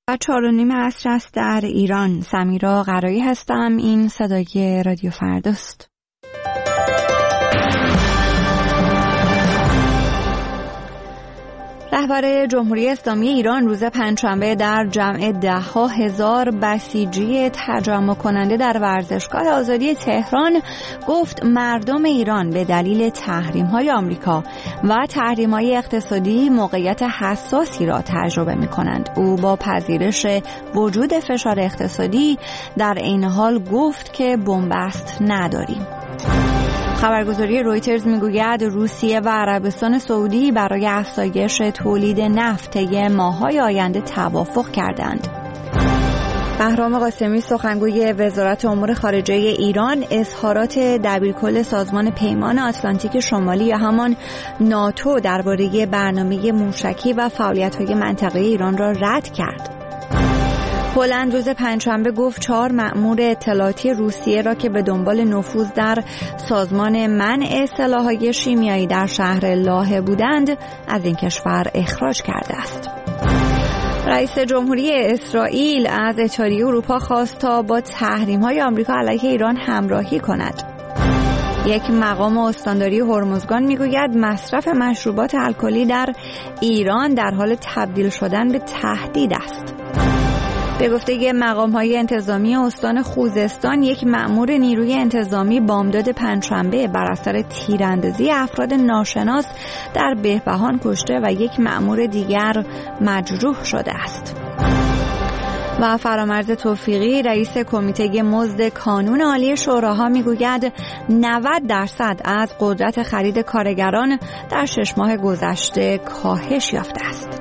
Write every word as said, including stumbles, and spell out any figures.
و چهار و نیم عصر است در ایران. سمیرا قرایی هستم. این صدای رادیو فرداست. رهبر جمهوری اسلامی ایران روز پنجشنبه در جمع ده ها هزار بسیجی تجمع کننده در ورزشگاه آزادی تهران گفت مردم ایران به دلیل تحریم‌های آمریکا و تحریم‌های اقتصادی موقعیت حساسی را تجربه می‌کنند. او با پذیرش وجود فشار اقتصادی در عین حال گفت که بنبست نداریم. خبرگزاری رویترز میگوید روسیه و عربستان سعودی برای افزایش تولید نفت طی ماه‌های آینده توافق کردند. بهرام قاسمی سخنگوی وزارت امور خارجه ایران اظهارات دبیرکل سازمان پیمان آتلانتیک شمالی یا همان ناتو درباره برنامه موشکی و فعالیت‌های منطقه ایران را رد کرد. هلند روز پنجشنبه گفت چهار مأمور اطلاعاتی روسیه را که به دنبال نفوذ در سازمان منع سلاح‌های شیمیایی در شهر لاهه بودند از این کشور اخراج کرده است. رئیس جمهوری اسرائیل از اتحادیه اروپا خواست تا با تحریم‌های آمریکا علیه ایران همراهی کند. یک مقام استانداری هرمزگان میگوید مصرف مشروبات الکلی در ایران در حال تبدیل شدن به تهدید است. به گفته مقام‌های انتظامی استان خوزستان، یک مأمور نیروی انتظامی بامداد پنجشنبه بر اثر تیراندازی افراد ناشناس در بهبهان کشته و یک مأمور دیگر مجروح شده است. و فرامرز توفیقی رئیس کمیته مزد کانون عالی شوراها میگوید نود درصد از قدرت خرید کارگران در شش ماه گذشته کاهش یافته است.